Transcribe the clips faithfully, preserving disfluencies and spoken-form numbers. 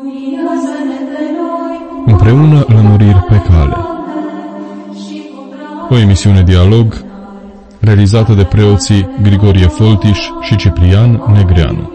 Împreună lămuriri pe cale. O emisiune dialog realizată de preoții Grigorie Foltiș și Ciprian Negreanu.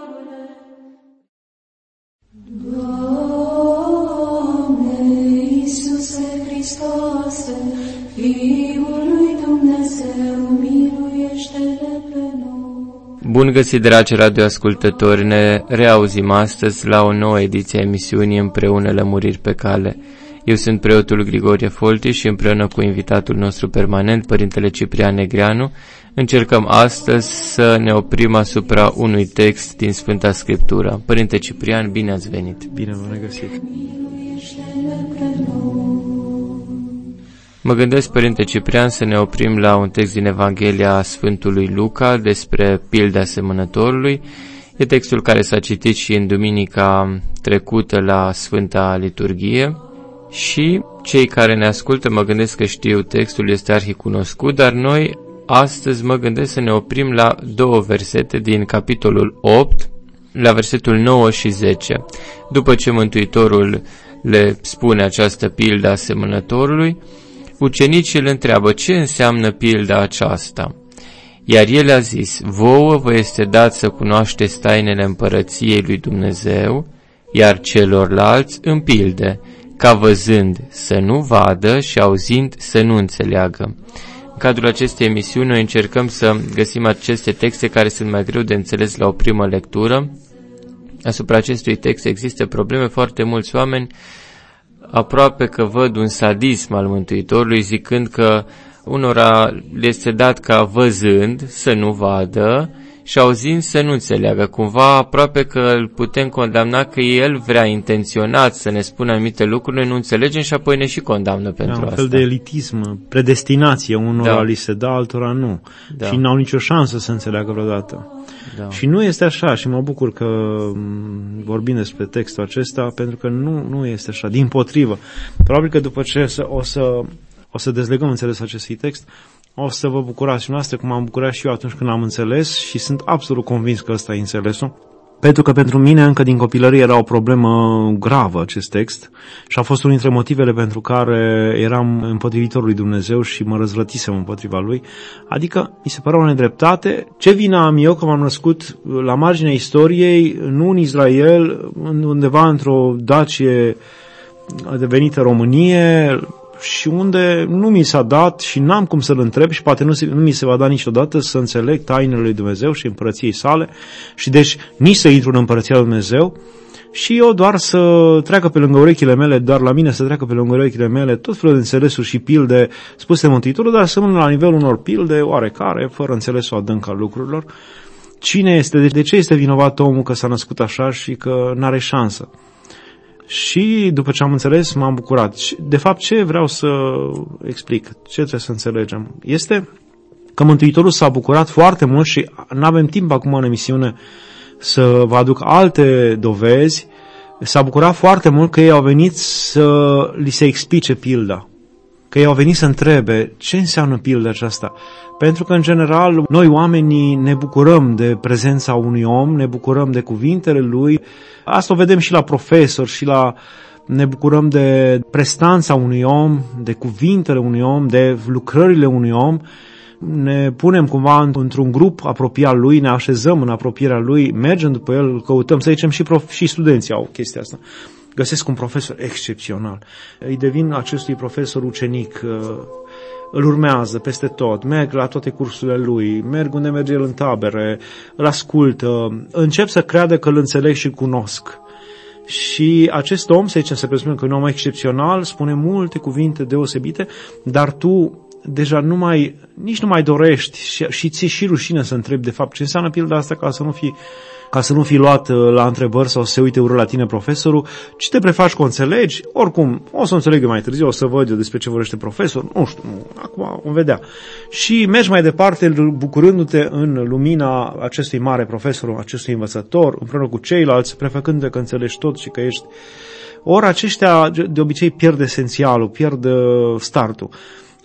Bun găsit, dragi radioascultători, ne reauzim astăzi la o nouă ediție a emisiunii Împreună lămuriri pe cale. Eu sunt preotul Grigorie Foltiș și împreună cu invitatul nostru permanent, Părintele Ciprian Negreanu, încercăm astăzi să ne oprim asupra unui text din Sfânta Scriptură. Părinte Ciprian, bine ați venit! Bine v-am regăsit! Mă gândesc, Părinte Ciprian, să ne oprim la un text din Evanghelia Sfântului Luca despre pilda semănătorului. E textul care s-a citit și în duminica trecută la Sfânta Liturghie și cei care ne ascultă, mă gândesc că știu, textul este arhicunoscut, dar noi astăzi mă gândesc să ne oprim la două versete din capitolul opt, la versetul nouă și zece. După ce Mântuitorul le spune această pildă a semănătorului, ucenicii îl întreabă ce înseamnă pilda aceasta. Iar el a zis: vouă vă este dat să cunoașteți tainele împărăției lui Dumnezeu, iar celorlalți în pilde, ca văzând să nu vadă și auzind să nu înțeleagă. În cadrul acestei emisiuni noi încercăm să găsim aceste texte care sunt mai greu de înțeles la o primă lectură. Asupra acestui text există probleme. Foarte mulți oameni aproape că văd un sadism al Mântuitorului, zicând că unora le este dat ca văzând să nu vadă și auzind să nu înțeleagă. Cumva aproape că îl putem condamna că el vrea intenționat să ne spună anumite lucruri, noi nu înțelegem și apoi ne și condamnă pentru asta. Un fel de elitism, predestinație, unora da. li se dă, altora nu. Da. Și n-au nicio șansă să înțeleagă vreodată. Da. Și nu este așa și mă bucur că vorbim despre textul acesta, pentru că nu, nu este așa, dimpotrivă. Probabil că după ce o să, o să dezlegăm înțelesul acestui text, o să vă bucurați și noastră, cum am bucurat și eu atunci când am înțeles, și sunt absolut convins că ăsta e înțelesul, pentru că pentru mine încă din copilărie era o problemă gravă acest text și a fost unul dintre motivele pentru care eram împotrivitorul lui Dumnezeu și mă răzvrătisem împotriva lui. Adică mi se părea o nedreptate. Ce vină am eu că m-am născut la marginea istoriei, nu în Israel, undeva într-o Dacie devenită Românie, și unde nu mi s-a dat și n-am cum să-l întreb și poate nu, nu mi se va da niciodată să înțeleg tainele lui Dumnezeu și împărăției sale și deci nici să intru în împărăția lui Dumnezeu și eu doar să treacă pe lângă urechile mele, doar la mine să treacă pe lângă urechile mele tot felul de înțelesuri și pilde spuse de Mântuitorul, dar să la nivelul unor pilde oarecare, fără înțelesul adânc al lucrurilor. Cine este, de ce este vinovat omul că s-a născut așa și că n-are șansă? Și după ce am înțeles, m-am bucurat. De fapt, ce vreau să explic, ce trebuie să înțelegem, este că Mântuitorul s-a bucurat foarte mult și nu avem timp acum în emisiune să vă aduc alte dovezi. S-a bucurat foarte mult că ei au venit să li se explice pilda, că ei au venit să întrebe ce înseamnă pilda aceasta. Pentru că, în general, noi oamenii ne bucurăm de prezența unui om, ne bucurăm de cuvintele lui. Asta o vedem și la profesori, și la ne bucurăm de prestanța unui om, de cuvintele unui om, de lucrările unui om. Ne punem cumva într-un grup apropiat lui, ne așezăm în apropierea lui, mergem după el, îl căutăm, să zicem și, prof- și studenții au chestia asta. Găsesc un profesor excepțional, îi devin acestui profesor ucenic, îl urmează peste tot, merg la toate cursurile lui, merg unde merge el în tabere, îl ascultă, încep să creadă că îl înțeleg și îl cunosc. Și acest om, să zicem, se presupune că e un om excepțional, spune multe cuvinte deosebite, dar tu deja nu mai, nici nu mai dorești și, și ți-e și rușine să întrebi de fapt ce înseamnă pilda asta, ca să nu fii ca să nu fii luat la întrebări sau să se uite urât la tine profesorul, ci te prefaci că o înțelegi. Oricum, o să înțeleg eu mai târziu, o să văd eu despre ce vorbește profesorul, nu știu, acum vom vedea. Și mergi mai departe bucurându-te în lumina acestui mare profesor, acestui învățător, împreună cu ceilalți, prefăcându-te că înțelegi tot și că ești. Ori aceștia de obicei pierd esențialul, pierd startul.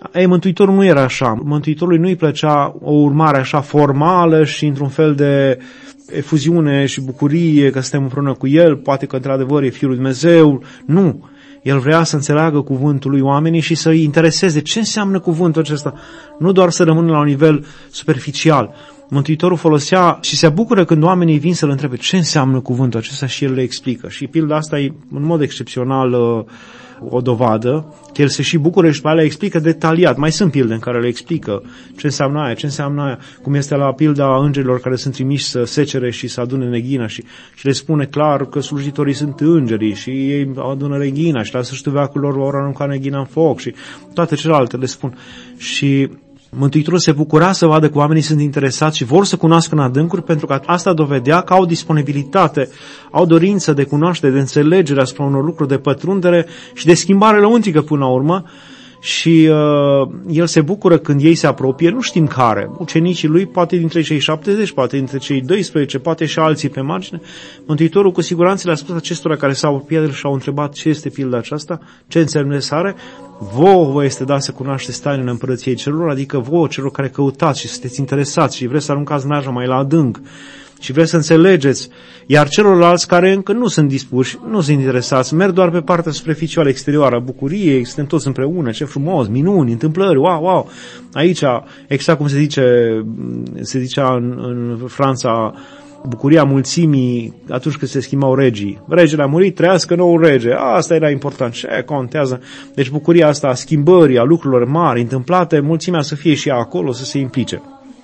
Ei, Mântuitorul nu era așa. Mântuitorului nu-i plăcea o urmare așa formală și într-un fel de efuziune și bucurie că suntem împreună cu El, poate că într-adevăr e Fiul lui Dumnezeu. Nu. El vrea să înțeleagă cuvântul lui oamenii și să-i intereseze ce înseamnă cuvântul acesta. Nu doar să rămână la un nivel superficial. Mântuitorul folosea și se bucură când oamenii vin să-L întrebe ce înseamnă cuvântul acesta și El le explică. Și pilda asta e în mod excepțional o dovadă, că El se și bucură și pe alea explică detaliat. Mai sunt pilde în care le explică ce înseamnă aia, ce înseamnă aia, cum este la pilda îngerilor care sunt trimiși să secere și să adune neghina și, și le spune clar că slujitorii sunt îngerii și ei adună neghina și la sfârșitul veacului vor arunca neghina în foc și toate celelalte le spun. Și Mântuitorul se bucura să vadă că oamenii sunt interesați și vor să cunoască în adâncuri, pentru că asta dovedea că au disponibilitate, au dorință de cunoaștere, de înțelegere asupra unor lucruri, de pătrundere și de schimbare lăuntrică până la urmă. Și uh, el se bucură când ei se apropie, nu știm care, ucenicii lui, poate dintre cei șaptezeci, poate dintre cei doisprezece, poate și alții pe margine. Mântuitorul cu siguranță le-a spus acestora care s-au apropiat și au întrebat ce este pilda aceasta, ce înțeles are. Vouă vă este dat să cunoașteți tainele Împărăției Cerurilor, adică vouă celor care căutați și sunteți interesați și vreți să aruncați mreaja mai la adânc și vreți să înțelegeți, iar celorlalți care încă nu sunt dispuși, nu sunt interesați, merg doar pe partea superficială exterioară a bucuriei, suntem toți împreună, ce frumos, minuni, întâmplări, wow, wow. Aici, exact cum se zice, se zicea în, în Franța, bucuria mulțimii atunci când se schimbau regii. Regele a murit, trăiască noul rege. Asta era important. Ce contează? Deci bucuria asta a schimbării, a lucrurilor mari, întâmplate, mulțimea să fie și ea acolo, să se implice.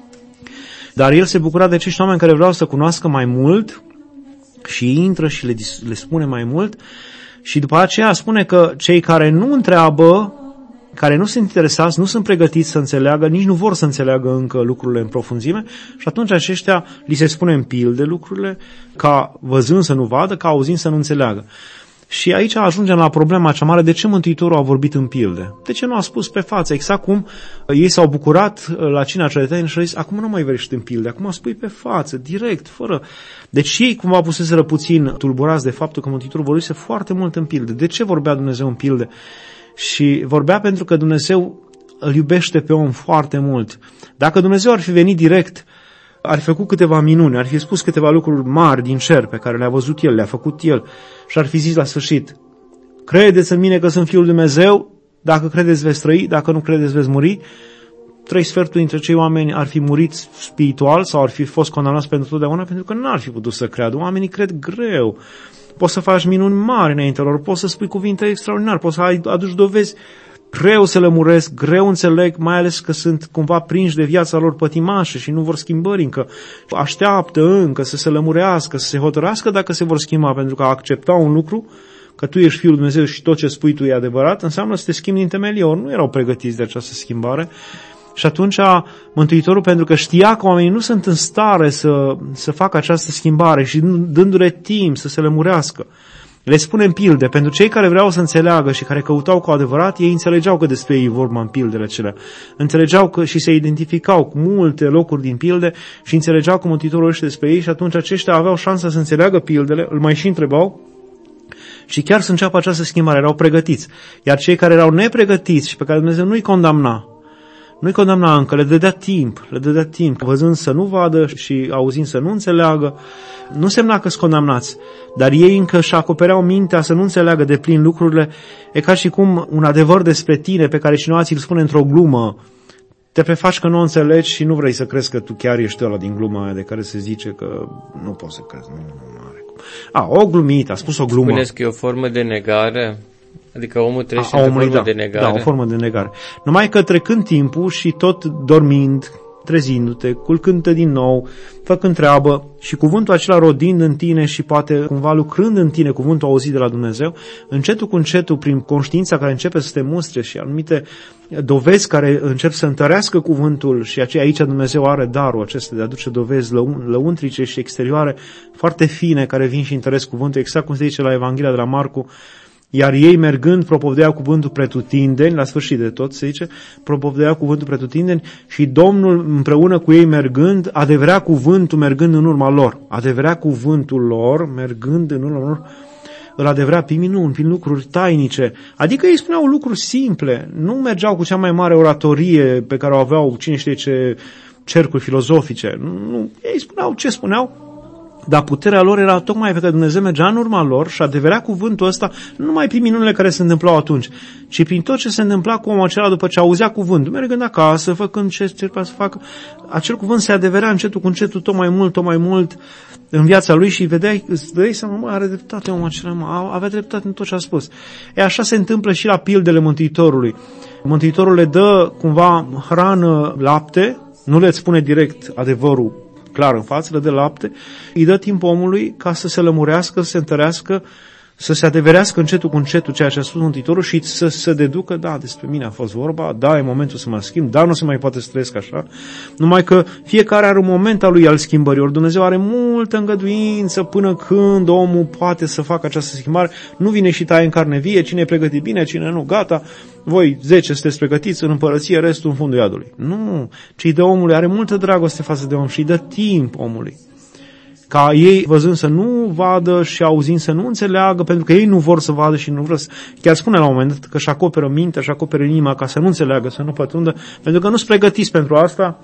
Dar el se bucura de acești oameni care vreau să cunoască mai mult și intră și le, le spune mai mult și după aceea spune că cei care nu întreabă, care nu sunt interesați, nu sunt pregătiți să înțeleagă, nici nu vor să înțeleagă încă lucrurile în profunzime și atunci aceștia li se spune în pilde lucrurile, ca văzând să nu vadă, ca auzind să nu înțeleagă. Și aici ajungem la problema cea mare, de ce Mântuitorul a vorbit în pilde? De ce nu a spus pe față? Exact cum ei s-au bucurat la cina celetăină și au zis, acum nu mai vrești în pilde, acum spui pe față, direct, fără... Deci ei cumva puseseră puțin tulburați de faptul că Mântuitorul vorbise foarte mult în pilde. De ce vorbea Dumnezeu în pilde? Și vorbea pentru că Dumnezeu îl iubește pe om foarte mult. Dacă Dumnezeu ar fi venit direct, ar fi făcut câteva minuni, ar fi spus câteva lucruri mari din cer pe care le-a văzut El, le-a făcut El și ar fi zis la sfârșit, credeți în mine că sunt Fiul lui Dumnezeu, dacă credeți veți trăi, dacă nu credeți veți muri. Trei sferturi dintre cei oameni ar fi murit spiritual sau ar fi fost condamnați pentru totdeauna pentru că n-ar fi putut să creadă. Oamenii cred greu. Poți să faci minuni mari înaintea lor, poți să spui cuvinte extraordinare, poți să aduci dovezi, greu se lămuresc, greu înțeleg, mai ales că sunt cumva prinși de viața lor pătimașă și nu vor schimbări încă. Așteaptă încă să se lămurească, să se hotărască dacă se vor schimba, pentru că a accepta un lucru, că tu ești Fiul lui Dumnezeu și tot ce spui tu e adevărat, înseamnă să te schimbi din temelie. Ori nu erau pregătiți de această schimbare. Și atunci Mântuitorul, pentru că știa că oamenii nu sunt în stare să, să facă această schimbare și dându-le timp să se lămurească, le spune în pilde. Pentru cei care vreau să înțeleagă și care căutau cu adevărat, ei înțelegeau că despre ei vorba în pildele acelea. Înțelegeau că și se identificau cu multe locuri din pilde și înțelegeau că Mântuitorul este despre ei și atunci aceștia aveau șansa să înțeleagă pildele, îl mai și întrebau și chiar să înceapă această schimbare, erau pregătiți. Iar cei care erau nepregătiți și pe care Dumnezeu nu-i condamna, nu-i condamna încă, le dădea timp, le dădea timp, văzând să nu vadă și auzind să nu înțeleagă. Nu semna că-s condamnați, dar ei încă își acopereau mintea să nu înțeleagă de plin lucrurile. E ca și cum un adevăr despre tine pe care cineva ți-l spune într-o glumă, te prefaci că nu o înțelegi și nu vrei să crezi că tu chiar ești ăla din gluma aia de care se zice că nu poți să crezi, nu, nu are cum. A, o glumită, a spus o glumă. Spuneți că e o formă de negare? Adică omul trăiește într-o formă da, de negare? Da, o formă de negare. Numai că trecând timpul și tot dormind, trezindu-te, culcându-te din nou, făcând treabă și cuvântul acela rodind în tine și poate cumva lucrând în tine cuvântul auzit de la Dumnezeu, încetul cu încetul, prin conștiința care începe să te mustre și anumite dovezi care încep să întărească cuvântul și aceea aici Dumnezeu are darul acesta de a aduce dovezi lăuntrice și exterioare foarte fine care vin și întăresc cuvântul, exact cum se zice la Evanghelia de la Marcu. Iar ei mergând propovăduiau cuvântul pretutindeni, la sfârșit de tot se zice, propovăduiau cuvântul pretutindeni și Domnul împreună cu ei mergând, adeverea cuvântul mergând în urma lor. Adeverea cuvântul lor mergând în urma lor. îl adeverea prin minuni, prin lucruri tainice. Adică ei spuneau lucruri simple, nu mergeau cu cea mai mare oratorie pe care o aveau cine știe ce cercuri filozofice. Nu, ei spuneau ce spuneau, dar puterea lor era tocmai pentru că Dumnezeu mergea în urma lor și adeverea cuvântul ăsta nu numai prin minunile care se întâmplau atunci, ci prin tot ce se întâmpla cu omul acela după ce auzea cuvântul, mergând acasă, făcând ce încerca să facă, acel cuvânt se adeverea încetul cu încetul tot mai mult, tot mai mult în viața lui și vedeai, îți dădeai seama, mă, are dreptate omul acela, mă, avea dreptate în tot ce a spus. E așa se întâmplă și la pildele Mântuitorului. Mântuitorul le dă cumva hrană, lapte, nu le spune direct adevărul clar în față, le dă lapte, îi dă timp omului ca să se lămurească, să se întărească, să se adeverească încetul cu încetul ceea ce a spus Mântuitorul și să se deducă, da, despre mine a fost vorba, da, e momentul să mă schimb, da, nu se mai poate să trăiesc așa, numai că fiecare are un moment al lui al schimbării, ori Dumnezeu are multă îngăduință până când omul poate să facă această schimbare, nu vine și taie în carne vie, cine e pregătit bine, cine nu, gata, voi zece sunteți pregătiți în împărăție, restul în fundul iadului. Nu, ci de omului are multă dragoste față de om și îi dă timp omului. Ca ei, văzând să nu vadă și auzind să nu înțeleagă, pentru că ei nu vor să vadă și nu vor să... Chiar spune la un moment dat că își acoperă mintea, își acoperă inima ca să nu înțeleagă, să nu pătrundă, pentru că nu sunt pregătiți pentru asta,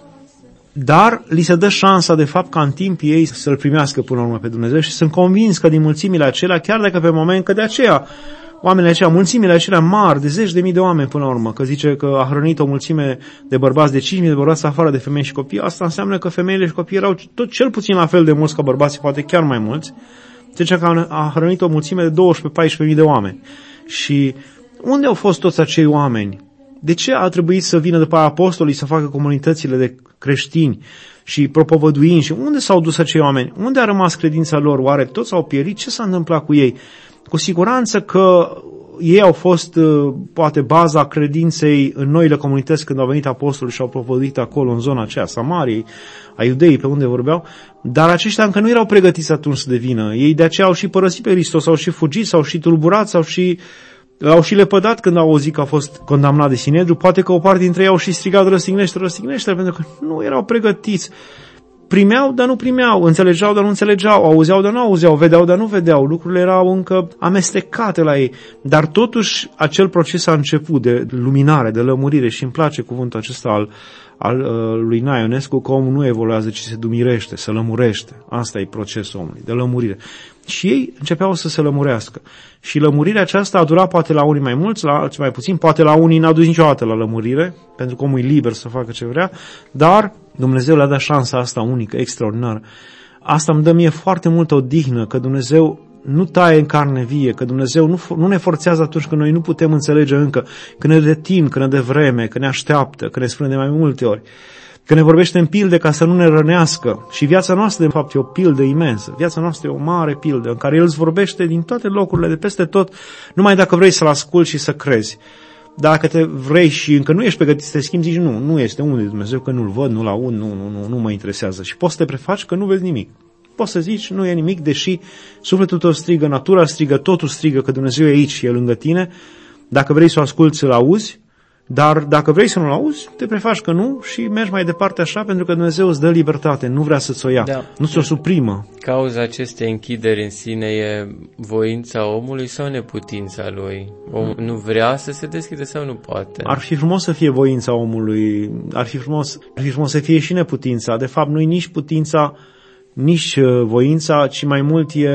dar li se dă șansa, de fapt, ca în timp ei să-L primească până la urmă pe Dumnezeu și sunt convins că din mulțimile acelea, chiar dacă pe moment, că de aceea oamenii aceia, mulțimile acelea mari, de zeci de mii de oameni până la urmă, că zice că a hrănit o mulțime de bărbați, de cinci mii de bărbați afară de femei și copii, asta înseamnă că femeile și copiii erau tot cel puțin la fel de mulți ca bărbații, poate chiar mai mulți. Zice că a hrănit o mulțime de douăsprezece paisprezece mii de oameni. Și unde au fost toți acei oameni? De ce a trebuit să vină după apostolii să facă comunitățile de creștini și propovăduini? Și unde s-au dus acei oameni? Unde a rămas credința lor? Oare toți au pierit? Ce s-a întâmplat cu ei? Cu siguranță că ei au fost, poate, baza credinței în noile comunități când au venit apostolii și au propovăduit acolo, în zona aceea, Samariei, a iudeii, pe unde vorbeau, dar aceștia încă nu erau pregătiți atunci să devină. Ei de aceea au și părăsit pe Hristos, au și fugit, s-au și tulburat, s-au și, l-au și lepădat când au auzit că a fost condamnat de Sinedriu. Poate că o parte dintre ei au și strigat răstignește, răstignește, pentru că nu erau pregătiți. Primeau, dar nu primeau, înțelegeau, dar nu înțelegeau, auzeau, dar nu auzeau, vedeau, dar nu vedeau, lucrurile erau încă amestecate la ei, dar totuși acel proces a început de luminare, de lămurire și îmi place cuvântul acesta al, al uh, lui Nae Ionescu, că omul nu evoluează, ci se dumirește, se lămurește, asta e procesul omului, de lămurire. Și ei începeau să se lămurească. Și lămurirea aceasta a durat poate la unii mai mulți, la alții mai puțin, poate la unii n-a dus niciodată la lămurire, pentru că omul e liber să facă ce vrea, dar Dumnezeu le-a dat șansa asta unică, extraordinară. Asta îmi dă mie foarte multă odihnă, că Dumnezeu nu taie în carne vie, că Dumnezeu nu, nu ne forțează atunci când noi nu putem înțelege încă, că ne dă timp, că ne dă vreme, că ne așteaptă, că ne spune de mai multe ori, că ne vorbește în pilde ca să nu ne rănească. Și viața noastră, de fapt, e o pildă imensă. Viața noastră e o mare pildă în care El îți vorbește din toate locurile, de peste tot, numai dacă vrei să-L asculți și să crezi. Dacă te vrei și încă nu ești pregătit să te schimbi, zici nu, nu este unde Dumnezeu, că nu-L văd, nu-L aud, nu, nu, nu, nu mă interesează. Și poți să te prefaci că nu vezi nimic. Poți să zici, nu e nimic, deși sufletul tău strigă, natura strigă, totul strigă că Dumnezeu e aici și e lângă tine. Dacă vrei să o asculți, să-L auzi, dar dacă vrei să nu-L auzi, te prefaci că nu și mergi mai departe așa, pentru că Dumnezeu îți dă libertate, nu vrea să-ți o ia, da. Nu ți-o suprimă. Cauza acestei închideri în sine e voința omului sau neputința lui? Omul nu vrea să se deschide sau nu poate? Ar fi frumos să fie voința omului, ar fi frumos, ar fi frumos să fie și neputința. De fapt, nu-i nici putința, nici voința, ci mai mult e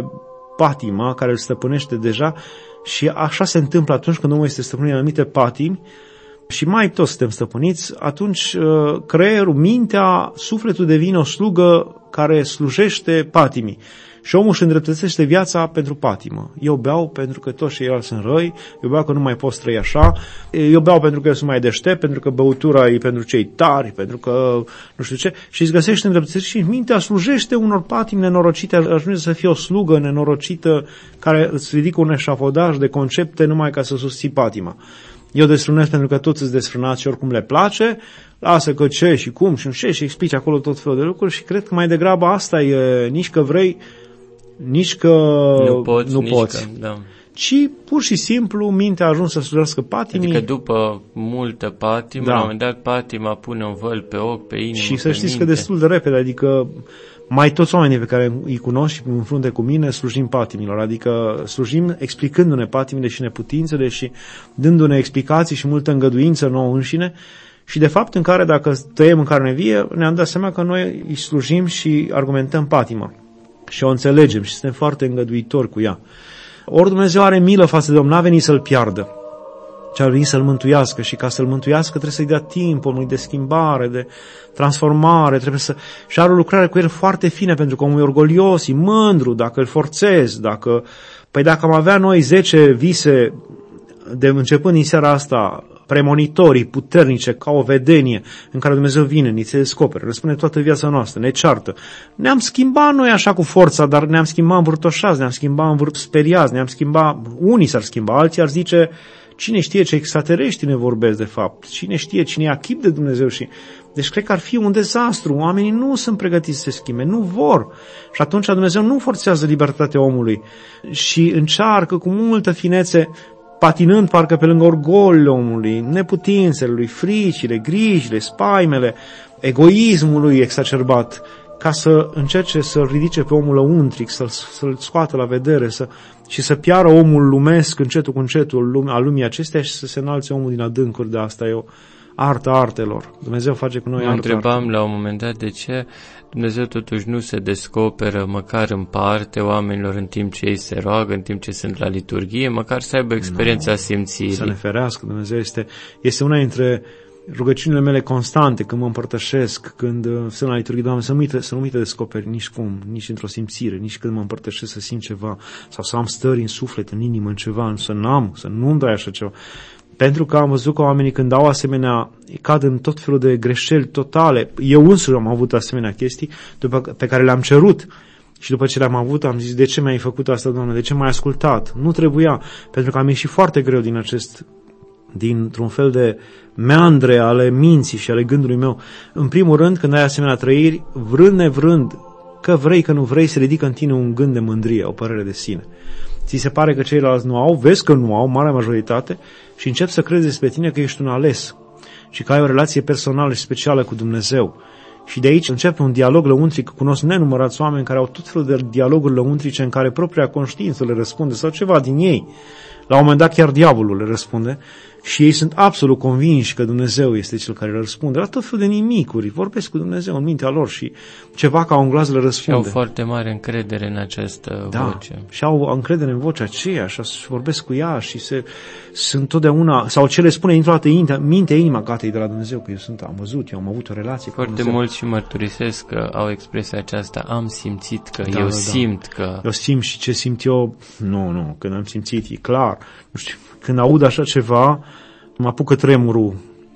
patima care îl stăpânește deja. Și așa se întâmplă atunci când omul este stăpânit în anumite patimi și mai toți suntem stăpâniți, atunci creierul, mintea, sufletul devine o slugă care slujește patimii. Și omul își îndreptățește viața pentru patimă. Eu beau pentru că toți ceilalți sunt răi, eu beau că nu mai pot trăi așa, eu beau pentru că eu sunt mai deștept, pentru că băutura e pentru cei tari, pentru că nu știu ce, și îți găsește îndreptățește și mintea slujește unor patimi nenorocite, ajunge să fie o slugă nenorocită care îți ridică un eșafodaj de concepte numai ca să susții patima. Eu desfrânesc pentru că toți îți desfrânați și oricum le place, lasă că ce și cum și nu ce și explici acolo tot felul de lucruri și cred că mai degrabă asta e nici că vrei, nici că nu poți, nu nici poți. Că, da. Ci pur și simplu mintea a ajuns să slujească patimii. Adică după multă patimă, da. La un moment dat patima pune un văl pe ochi, pe inimă, și să pe știți minte. că destul de repede, adică mai toți oamenii pe care îi cunosc și în frunte cu mine slujim patimilor, adică slujim explicându-ne patimile și neputințele și dându-ne explicații și multă îngăduință nouă înșine și de fapt în care dacă tăiem în carne vie ne-am dat seama că noi îi slujim și argumentăm patima și o înțelegem și suntem foarte îngăduitori cu ea. Ori Dumnezeu are milă față de om, n-a venit să-l piardă, ci a venit să-l mântuiască și ca să-l mântuiască trebuie să-i dea timp omului de schimbare, de transformare, trebuie să... și are o lucrare cu el foarte fină, pentru că omul e orgolios, e mândru, dacă îl forțezi, dacă... Păi dacă am avea noi zece vise de începând din seara asta, premonitorii, puternice, ca o vedenie în care Dumnezeu vine, ni se descoperă, răspunde toată viața noastră, ne ceartă. Ne-am schimbat noi așa cu forța, dar ne-am schimbat învârtoșați, ne-am schimbat învârt speriați, ne-am schimbat, unii s-ar schimba, alții ar zice, cine știe ce extraterestri ne vorbesc de fapt, cine știe cine e chip de Dumnezeu și... Deci cred că ar fi un dezastru, oamenii nu sunt pregătiți să se schimbe, nu vor. Și atunci Dumnezeu nu forțează libertatea omului și încearcă cu multă finețe, patinând parcă pe lângă orgolul omului, neputințele lui, fricile, grijile, spaimele, egoismul lui exacerbat, ca să încerce să-l ridice pe omul lăuntric, să-l, să-l scoată la vedere să, și să piară omul lumesc încetul cu încetul al lumii acesteia și să se înalțe omul din adâncuri. De asta e o artă artelor. Dumnezeu face cu noi mă artă. Mă întrebam artelor. la un moment dat de ce Dumnezeu totuși nu se descoperă măcar în parte oamenilor în timp ce ei se roagă, în timp ce sunt la liturghie, măcar să aibă experiența no, simțirii. Să ne ferească. Dumnezeu este, este una dintre rugăciunile mele constante, când mă împărtășesc, când uh, sunt la liturghie, Doamne, să nu uite, să nu uite descoperi nici cum, nici într-o simțire, nici când mă împărtășesc să simt ceva, sau să am stări în suflet, în inimă, în ceva, să n-am, să nu-mi dai așa ceva. Pentru că am văzut că oamenii când au asemenea, cad în tot felul de greșeli totale. Eu însuși am avut asemenea chestii după, pe care le-am cerut. Și după ce le-am avut, am zis, de ce mi-ai făcut asta, Doamne? De ce m-ai ascultat? Nu trebuia, pentru că am ieșit foarte greu din acest, dintr-un fel de meandre ale minții și ale gândului meu. În primul rând, când ai asemenea trăiri, vrând nevrând, că vrei, că nu vrei, se ridică în tine un gând de mândrie, o părere de sine. Ți se pare că ceilalți nu au, vezi că nu au, marea majoritate, și începi să crezi despre tine că ești un ales și că ai o relație personală și specială cu Dumnezeu. Și de aici începe un dialog lăuntric. Cunosc nenumărați oameni care au tot felul de dialoguri lăuntrice în care propria conștiință le răspunde sau ceva din ei. La un moment dat chiar diavolul le răspunde și ei sunt absolut convinși că Dumnezeu este cel care le răspunde. La tot felul de nimicuri, vorbesc cu Dumnezeu în mintea lor și ceva ca un glas le răspunde. Și au foarte mare încredere în această da, voce. Și au încredere în vocea aceea și vorbesc cu ea și se, sunt totdeauna, sau ce le spune dintr-o dată mintea, inima, gata, e de la Dumnezeu, că eu sunt, am văzut, eu am avut o relație foarte cu Dumnezeu. Mulți și mărturisesc că au expresia aceasta, am simțit că, da, eu da, simt da. că... Eu simt și ce simt eu, nu, nu, când am simțit, e clar, nu știu, când aud așa ceva, mă apucă tremurul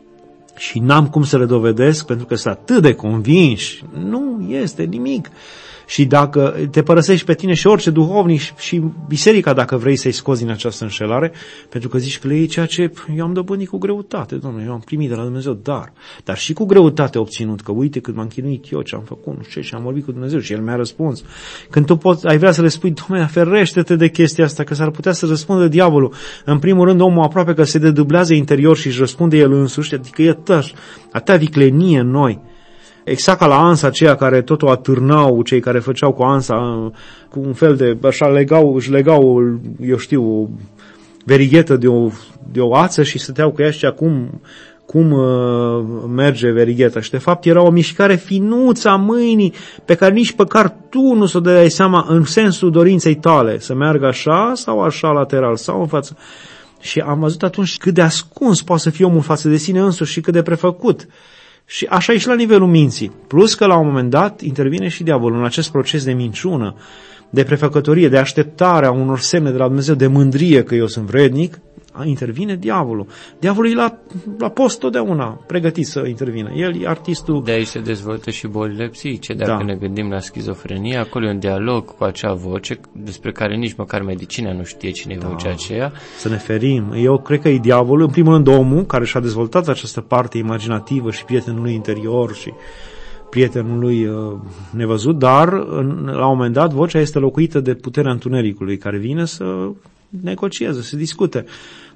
și n-am cum să le dovedesc pentru că sunt atât de convinși. Nu este nimic. Și dacă te părăsești pe tine și orice duhovnic și biserica, dacă vrei să-i scoți din această înșelare, pentru că zici că le iei ceea ce eu am dobândit cu greutate, Doamne, eu am primit de la Dumnezeu dar, dar și cu greutate obținut, că uite cât m-am chinuit eu, ce am făcut, nu știu ce, și am vorbit cu Dumnezeu și El mi-a răspuns. Când tu poți, ai vrea să le spui, Doamne, ferește-te de chestia asta, că s-ar putea să răspundă diavolul. În predublează omul aproape că se dedublează interior și își răspunde el însuși, adică e atât, atâta viclenie în noi. Exact ca la ansa aceea care tot o atârnau, cei care făceau cu ansa, cu un fel de, așa, legau, își legau, eu știu, o verighetă de o, de o ață și stăteau cu ea și cum, cum uh, merge verigheta. Și de fapt era o mișcare finuță a mâinii pe care nici păcar tu nu s-o dai seama în sensul dorinței tale, să meargă așa sau așa lateral sau în față. Și am văzut atunci cât de ascuns poate să fie omul față de sine însuși și cât de prefăcut. Și așa e și la nivelul minții. Plus că la un moment dat intervine și diavolul în acest proces de minciună, de prefăcătorie, de așteptare a unor semne de la Dumnezeu, de mândrie că eu sunt vrednic, intervine diavolul. Diavolul e la, la post totdeauna pregătit să intervină. El e artistul. De aici se dezvoltă și bolile psihice. Dacă da. ne gândim la schizofrenie, acolo e un dialog cu acea voce despre care nici măcar medicina nu știe cine e da. vocea aceea. Să ne ferim. Eu cred că e diavolul, în primul rând omul, care și-a dezvoltat această parte imaginativă și prietenul lui interior și prietenul lui uh, nevăzut, dar în, la un moment dat vocea este locuită de puterea întunericului care vine să negocieze, să discute.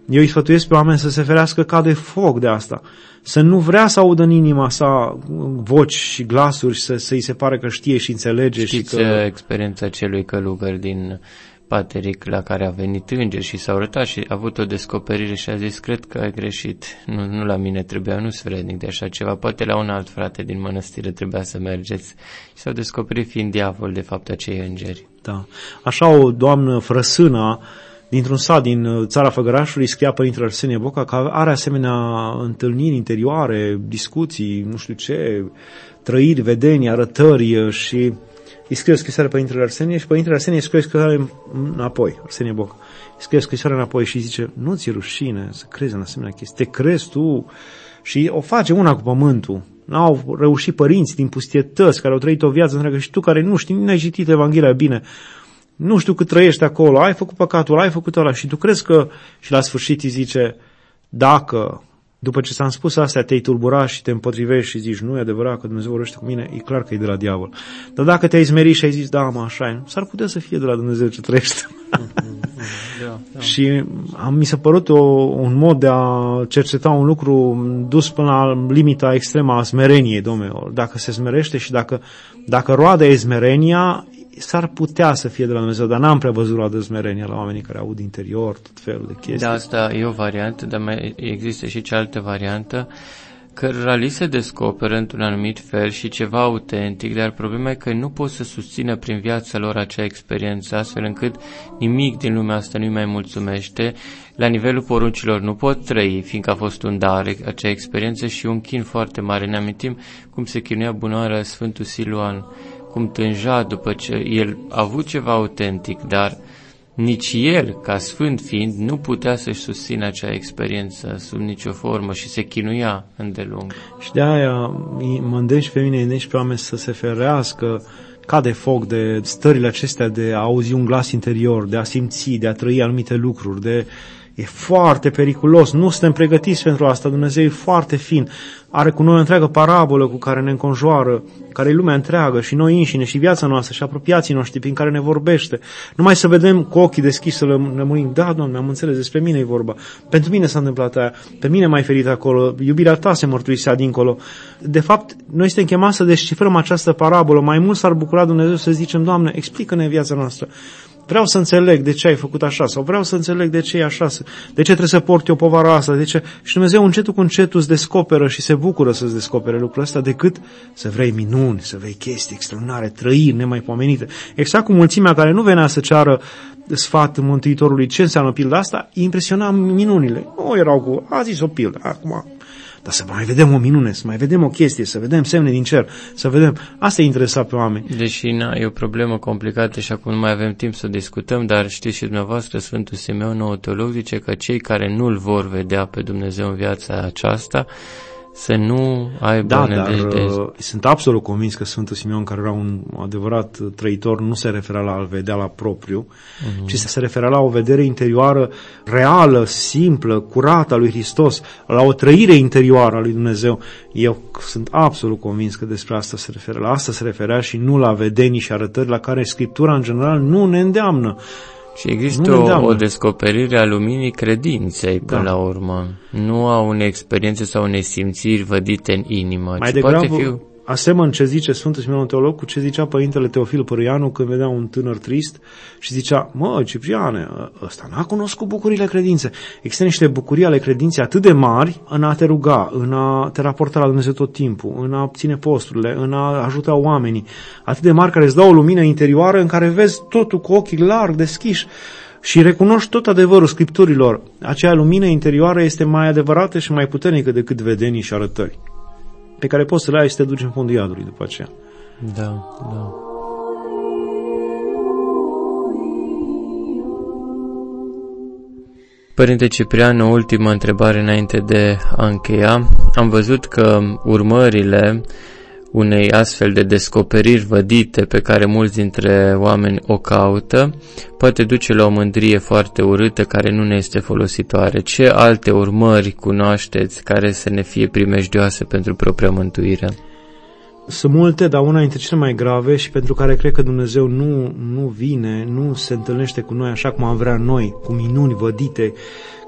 Eu îi sfătuiesc pe oameni să se ferească ca de foc de asta. Să nu vrea să audă în inima sa voci și glasuri, să, să-i se pare că știe și înțelege. Știți și că... experiența celui călugăr din Pateric la care a venit înger și s-a arătat și a avut o descoperire și a zis, cred că ai greșit, nu, nu la mine trebuia, nu-s vrednic de așa ceva, poate la un alt frate din mănăstire trebuia să mergeți. Și s-au descoperit fiind diavol, de fapt, acei îngeri. Da. Așa o doamnă frăsâna dintr-un sat din țara Făgărașului scria Părintele Arsenie Boca că are asemenea întâlniri interioare, discuții, nu știu ce, trăiri, vedenii, arătări și îi scrie o scrisoare Părintele Arsenie și Părintele Arsenie îi scrie o scrisoare înapoi, Arsenie Boca. Îi scrie o scrisoare înapoi și zice, nu ți-e rușine să crezi în asemenea chestii, te crezi tu și o face una cu pământul. N-au reușit părinți din pustietăți care au trăit o viață întreagă și tu care nu știi, nu ai citit Evanghelia bine, nu știu cât trăiești acolo, ai făcut păcatul, ai făcut ăla și tu crezi că, și la sfârșit îi zice, dacă după ce s-am spus astea te-ai tulburat și te împotrivești și zici, nu e adevărat că Dumnezeu vorbește cu mine, e clar că e de la diavol. Dar dacă te-ai smerit și ai zis, da, mă, așa e, s-ar putea să fie de la Dumnezeu ce trăiește. Da, da. Și am, mi s-a părut o, un mod de a cerceta un lucru dus până la limita extremă a smereniei, domnule. Dacă se smerește și dacă, dacă roada e smerenia, s-ar putea să fie de la Dumnezeu, dar n-am prea văzut roada de smerenia la oamenii care aud interior, tot felul de chestii. Da, asta e o variantă, dar mai există și cealaltă variantă, cărora li se descoperă într-un anumit fel și ceva autentic, dar problema e că nu pot să susțină prin viața lor acea experiență, astfel încât nimic din lumea asta nu-i mai mulțumește. La nivelul poruncilor nu pot trăi, fiindcă a fost un dar acea experiență și un chin foarte mare. Ne amintim cum se chinuia bunoară Sfântul Siluan, cum tânja după ce el a avut ceva autentic, dar nici el, ca sfânt fiind, nu putea să-și susțină acea experiență sub nicio formă și se chinuia îndelung. Și de aia mă îndești pe mine, îndești pe oameni să se ferească ca de foc de stările acestea de a auzi un glas interior, de a simți, de a trăi anumite lucruri, de... E foarte periculos, nu suntem pregătiți pentru asta, Dumnezeu e foarte fin, are cu noi o întreagă parabolă cu care ne înconjoară, care e lumea întreagă și noi înșine și viața noastră și apropiații noștri prin care ne vorbește. Numai să vedem cu ochii deschiși să lămurim, da, Doamne, am înțeles, despre mine e vorba, pentru mine s-a întâmplat aia, pe mine m-ai ferit acolo, iubirea ta se mărturisea dincolo. De fapt, noi suntem chemați să descifrăm această parabolă, mai mult s-ar bucura Dumnezeu să zicem, Doamne, explică-ne viața noastră. Vreau să înțeleg de ce ai făcut așa sau vreau să înțeleg de ce e așa, de ce trebuie să port eu povara asta, de ce... Și Dumnezeu încetul cu încetul îți descoperă și se bucură să-ți descopere lucrul ăsta decât să vrei minuni, să vrei chestii extraordinare, trăiri nemaipomenite. Exact cum mulțimea care nu venea să ceară sfat Mântuitorului ce înseamnă pilda asta, îi impresiona minunile. Nu erau cu, a zis o pildă, acum... Dar să mai vedem o minune, să mai vedem o chestie, să vedem semne din cer, să vedem... Asta e interesat pe oameni. Deși na, e o problemă complicată și acum nu mai avem timp să discutăm, dar știți și dumneavoastră, Sfântul Simeon, nou teolog, zice că cei care nu-L vor vedea pe Dumnezeu în viața aceasta, să nu aibă da, nădejde. Dar sunt absolut convins că Sfântul Simeon, care era un adevărat trăitor, nu se referea la a-L vedea la propriu, uh-huh. ci se referea la o vedere interioară reală, simplă, curată a lui Hristos, la o trăire interioară a lui Dumnezeu. Eu sunt absolut convins că despre asta se referă. La asta se referea și nu la vedenii și arătări la care Scriptura în general nu ne îndeamnă. Și există o, o descoperire a luminii credinței până da. la urmă, nu a unei experiențe sau unei simțiri vădite în inimă. Mai degrabă fi... asemăn ce zice Sfântul Simeon Teolog cu ce zicea Părintele Teofil Părâianu când vedea un tânăr trist și zicea, mă, Cipriane, ăsta n-a cunoscut bucuriile credinței. Există niște bucurii ale credinței atât de mari în a te ruga, în a te raporta la Dumnezeu tot timpul, în a ține posturile, în a ajuta oamenii, atât de mari care îți dau o lumină interioară în care vezi totul cu ochii larg deschiși și recunoști tot adevărul Scripturilor. Acea lumină interioară este mai adevărată și mai puternică decât vedenii și arătări, pe care poți să le ai și să te duci în fundul iadului după aceea. Da, da. Părinte Ciprian, o ultimă întrebare înainte de a încheia. Am văzut că urmările unei astfel de descoperiri vădite pe care mulți dintre oameni o caută poate duce la o mândrie foarte urâtă care nu ne este folositoare. Ce alte urmări cunoașteți care să ne fie primejdioase pentru propria mântuire? Sunt multe, dar una dintre cele mai grave și pentru care cred că Dumnezeu nu, nu vine, nu se întâlnește cu noi așa cum am vrea noi, cu minuni vădite,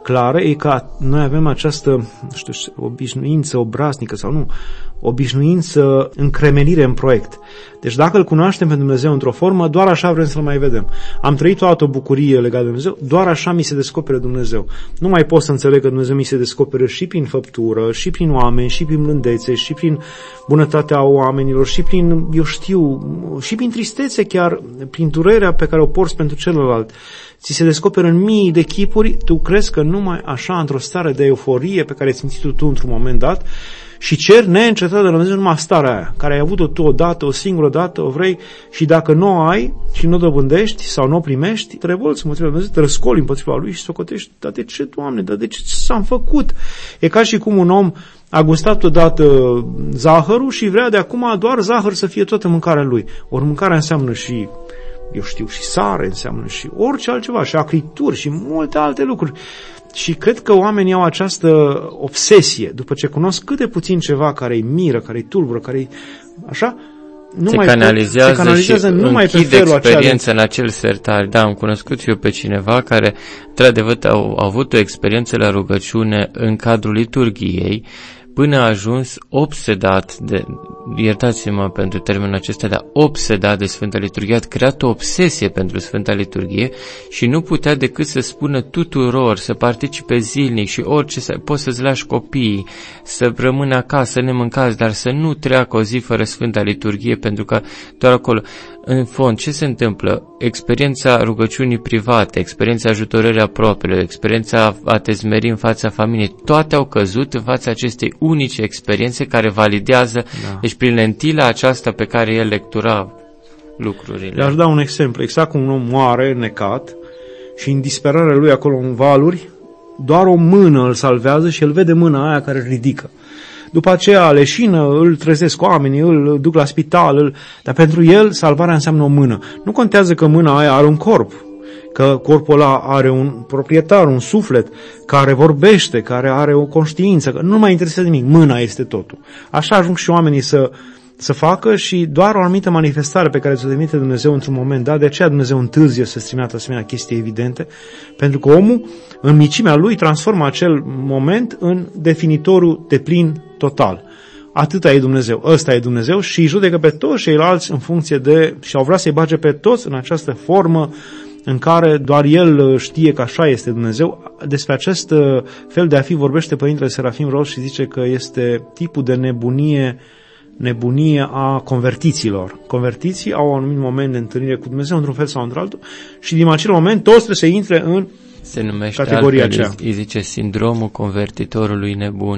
clară e că noi avem această, nu știu, obișnuință obraznică sau nu, obișnuință încremenire în proiect. Deci dacă îl cunoaștem pe Dumnezeu într-o formă, doar așa vrem să-L mai vedem. Am trăit toată o bucurie legată de Dumnezeu, doar așa mi se descoperă Dumnezeu. Nu mai pot să înțeleg că Dumnezeu mi se descoperă și prin făptură, și prin oameni, și prin blândețe, și prin bunătatea oamenilor, și prin, eu știu, și prin tristețe chiar, prin durerea pe care o porți pentru celălalt. Ți se descoperă în mii de chipuri, tu crezi că numai așa, într-o stare de euforie pe care ai simțit-o tu într-un moment dat, și cer neîncetat de la Dumnezeu numai starea aia, care ai avut-o tu o dată, o singură dată, o vrei, și dacă nu o ai și nu o dobândești sau nu o primești, te revolți împotriva Dumnezeu, te răscoli împotriva Lui și socotești, dar de ce, Doamne, dar de ce s-am făcut? E ca și cum un om a gustat odată zahărul și vrea de acum doar zahăr să fie toată mâncarea lui. Ori mâncarea înseamnă și, eu știu, și sare, înseamnă și orice altceva, și acrituri și multe alte lucruri. Și cred că oamenii au această obsesie, după ce cunosc cât de puțin ceva care îi miră, care îi tulbură, care îi așa, nu se mai canalizează, pot, se canalizează și numai pe închide felul experiență acela. în acel sertar. Da, am cunoscut și eu pe cineva care, într-adevăr, au, au avut o experiență la rugăciune în cadrul liturghiei, până a ajuns obsedat de, iertați-mă pentru termenul acesta, dar obsedat de Sfânta Liturghie, a creat o obsesie pentru Sfânta Liturghie și nu putea decât să spună tuturor, să participe zilnic și orice, să, poți să-ți lași copiii, să rămână acasă nemâncați, dar să nu treacă o zi fără Sfânta Liturghie, pentru că doar acolo, în fond, ce se întâmplă? Experiența rugăciunii private, experiența ajutorării apropiilor, experiența a te zmeri în fața familiei, toate au căzut în fața acestei unice experiențe care validează, da. Deci prin lentila aceasta pe care el lectura lucrurile. Le-aș da un exemplu, exact cum un om moare necat și în disperarea lui acolo în valuri, doar o mână îl salvează și el vede mâna aia care îl ridică. După aceea leșină, îl trezesc oamenii, îl duc la spital, îl... dar pentru el salvarea înseamnă o mână. Nu contează că mâna aia are un corp, că corpul ăla are un proprietar, un suflet care vorbește, care are o conștiință, că nu mai interesează nimic, mâna este totul. Așa ajung și oamenii să, să facă și doar o anumită manifestare pe care ți-o demite Dumnezeu într-un moment dat, de aceea Dumnezeu întârzie să-ți trimită asemenea chestii evidente, pentru că omul, în micimea lui, transformă acel moment în definitorul deplin total. Atâta e Dumnezeu, ăsta e Dumnezeu și îi judecă pe toți ceilalți în funcție de, și au vrea să-i bage pe toți în această formă în care doar El știe că așa este Dumnezeu. Despre acest fel de a fi vorbește Părintele Serafim Roș și zice că este tipul de nebunie, nebunie a convertiților. Convertiții au un anumit moment de întâlnire cu Dumnezeu într-un fel sau într-altul și din acel moment toți trebuie să intre în se numește categoria altfel, aceea. Îi zice sindromul convertitorului nebun.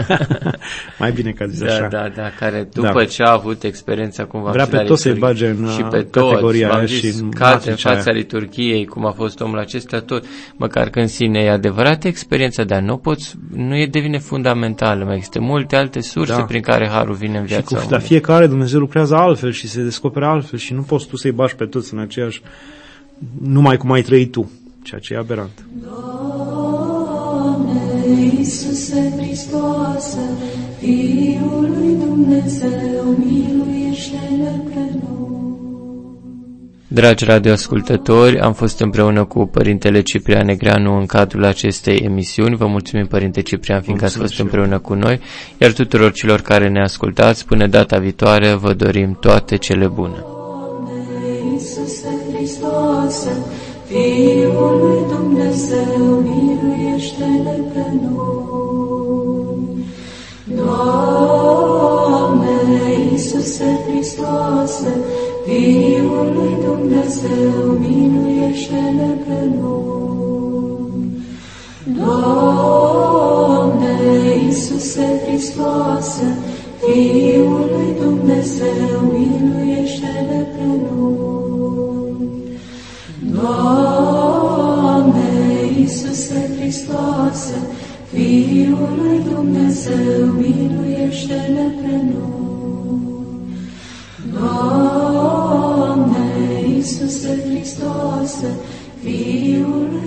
Mai bine că a zis da, așa. Da, da, care după da. ce a avut experiența cum va vrea pe toți să-i bage în și pe categoria toți, aia și în cade în fața aia. liturghiei, cum a fost omul acesta tot, măcar că în sine e adevărată experiența, dar nu poți, nu e devine fundamentală, mai există multe alte surse da. prin care harul vine în viața omului. Dar fiecare Dumnezeu lucrează altfel și se descoperă altfel și nu poți tu să-i bagi pe toți în aceeași, numai cum ai trăit tu. Ceea ce e aberant. Doamne, Iisuse Hristoase, Fiul lui Dumnezeu, miluiește-ne pe noi. Dragi radioascultători, am fost împreună cu Părintele Ciprian Negreanu în cadrul acestei emisiuni. Vă mulțumim, Părinte Ciprian, fiindcă ați fost împreună cu noi, iar tuturor celor care ne ascultați, până data viitoare, vă dorim toate cele bune. Doamne, Iisuse Hristoase, Fiul lui Dumnezeu, miluiește-ne pe noi. Doamne, Iisuse Hristoase, Fiul lui Dumnezeu, miluiește-ne pe noi. Doamne, Iisuse Hristoase, Fiul lui Dumnezeu, miluiește-ne pe noi. Doamne, Iisuse Hristoase, Fiul lui Dumnezeu, miluiește-ne pe noi. Doamne, Iisuse Hristoase, Fiul lui